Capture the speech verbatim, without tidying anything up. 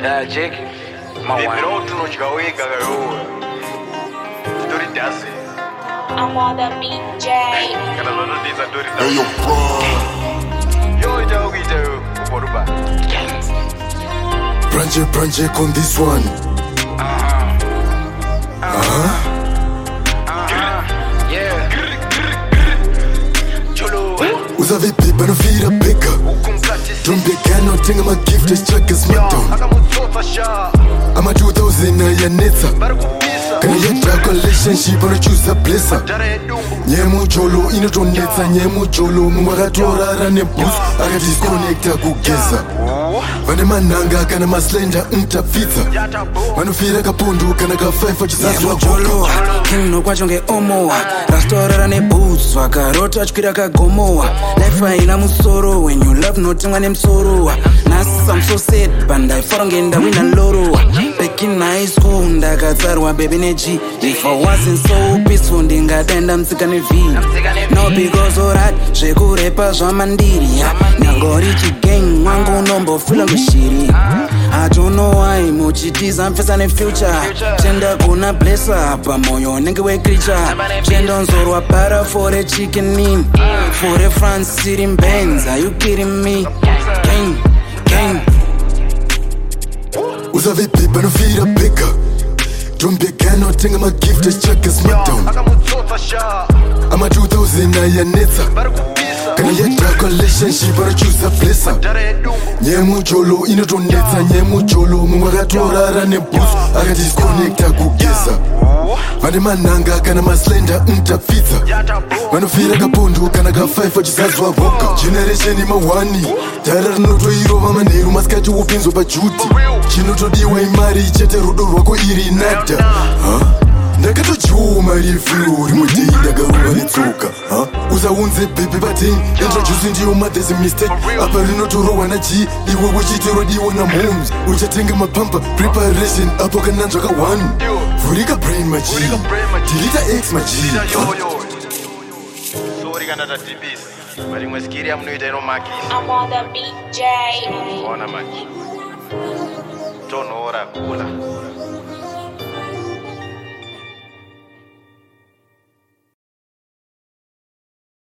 Yeah, Jake. Baby, don't know you go wake up. Story dance. I'm on the B J. Kana lolo di sa story Hey, yo, bro. Yo, yo, we do. Uboruba. Branche, branche on this one. Uh-huh. Yeah. Cholo. Uzavi pipa no fira pika. Don't be gano tinga my gift is check is smackdown. I'm a two thousand na ya neta. Kana ya drug relationship on a choose a blesser. Nyemu cholo ino to neta nyemu cholo mumaka tora rane boost. I got disconnecta kugeza. Vane mananga kana maslender mtapita. Manufira kapundu kana ka five for Jesus wa cholo. King no kwacho nge omo. Rastora rane boots wakarota chkwira kagomowa. Life ina musoro when you love nothing ane msoro. Nas I'm so sad banda iforo ngenda wina loro. Back in high school ndakatsarwa baby neji. If I wasn't so peaceful ndingadenda mtsikane V. No because alright zvekurepa zvamandiri. Nyangori chigang wangu nombo fila ngishiri. I don't know why muchitiza mfesa ne future. Tenda kuna blessa hapa moyo nenge we creature. Tenda nzorwa para for a chicken mean. For a France city Benz, are you kidding me? Gang, gang. Uzavi pipa no fira pika. Don't be gano tinga my gift is check is smackdown. I'm a two thousand na ya neta. Kana ya drug relationship on a choose a blesser. Nyemu cholo ino to neta nyemu cholo mumaka tora rane boost. I got disconnecta kugeza. Vane mananga kana maslender mtapita. Manufira kapundu kana ka five for Jesus wa boka. Generation ima wani. Tara noto iro mama neru maskati upinzo pa juti. Chinoto diwa imari chete rudo rwako iri nada. Huh? Ndakato chuma rifiu rimuti ndagaruwa nitsuka. Huh? Uzaunze baby bating introduce ndiyo there's a mistake. Apa rinotoro wana chi iwe wachitero diwa na moms. Uchatenga mapampa preparation apo kananzwa ka one. Vurika brain machi Delita X machi Sorry kana ta D B S. Bali mwesikiri ya mnuita ino makis. I'm on the B J. Ona machi. Tono ora kula.